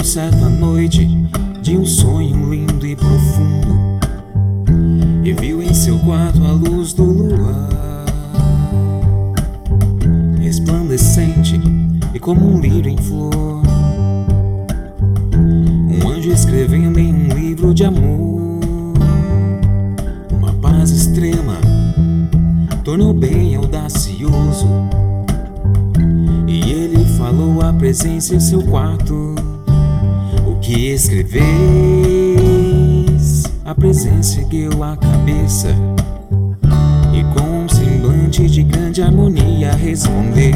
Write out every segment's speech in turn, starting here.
certa noite de um sonho lindo e profundo, e viu em seu quarto a luz do luar, resplandecente e como um lírio em flor, um anjo escrevendo em um livro de amor. Uma paz extrema tornou bem audacioso, e ele falou a presença em seu quarto. O que escreveis? A presença ergueu a cabeça e com um semblante de grande harmonia respondeu: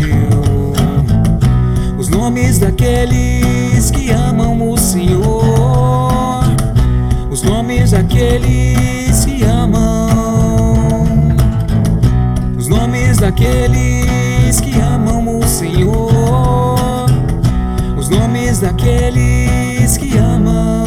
os nomes daqueles que amam o Senhor, os nomes daqueles que amam, os nomes daqueles que amam o Senhor, os nomes daqueles que amam.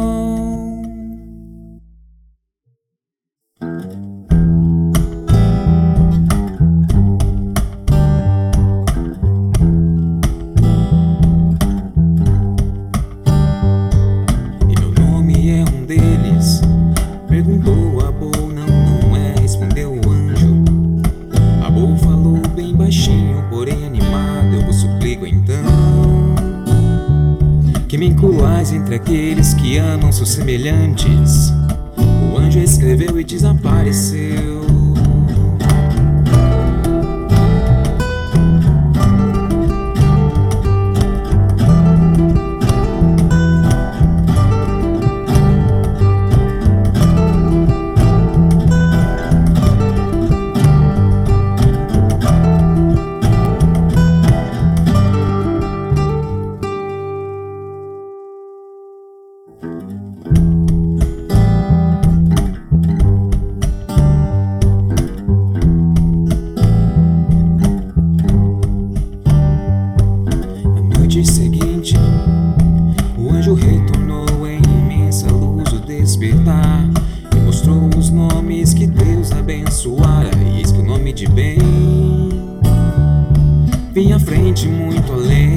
E meu nome é um deles, perguntou Abou. Não é, respondeu o anjo. Abou falou bem baixinho, porém animado: eu vos suplico então que me incluais entre aqueles que amam seus semelhantes. O anjo escreveu e desapareceu. Na noite seguinte, o anjo retornou em imensa luz o despertar e mostrou os nomes que Deus abençoara. E eis que o nome de bem vinha à frente muito além.